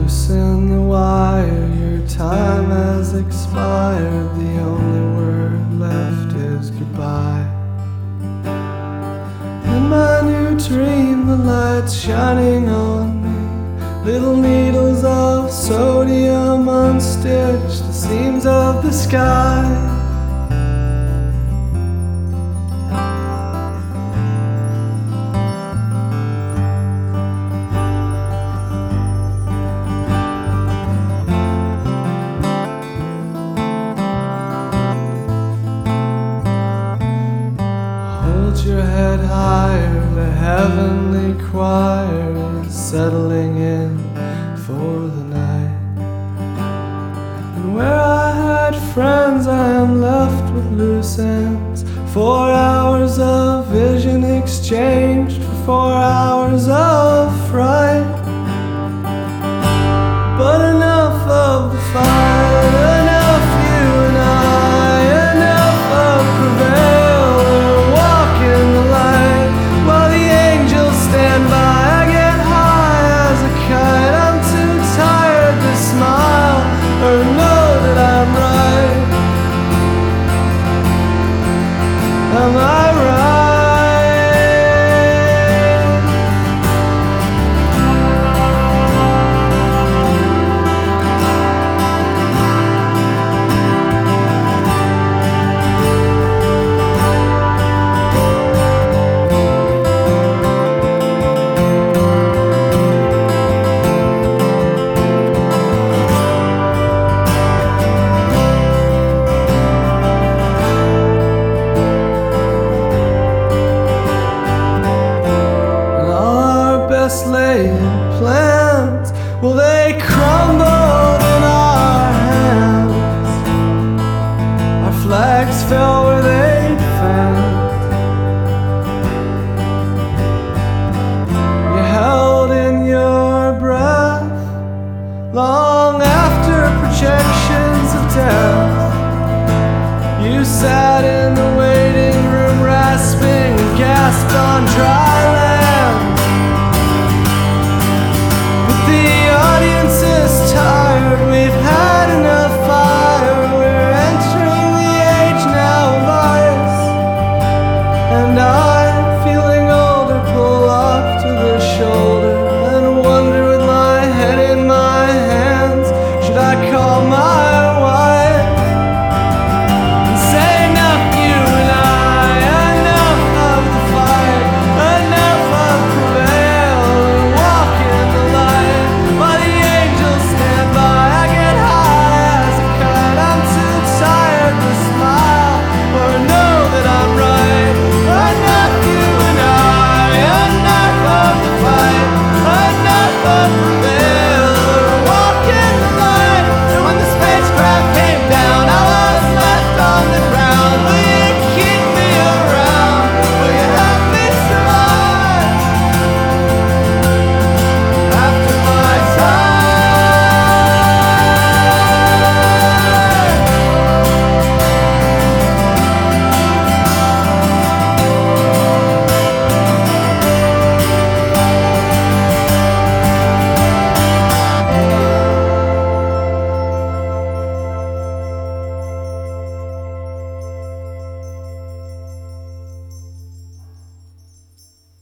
Loosen the wire, your time has expired. The only word left is goodbye. In my new dream, the light's shining on me. Little needles of sodium unstitch the seams of the sky. Hold your head higher, the heavenly choir is settling in for the night. And where I had friends, I am left with loose ends. 4 hours of vision exchanged for 4 hours of fright. But enough of the fight, enough you and I, enough of prevail. We're walking the light while the angels stand by. I get high as a kite, I'm too tired to smile or know that I'm right. Am I right? Laid plans, will they crumble in our hands? Our flags fell where they'd found. You held in your breath long after projections of death. You sat in the waiting room, rasping and gasped on dry.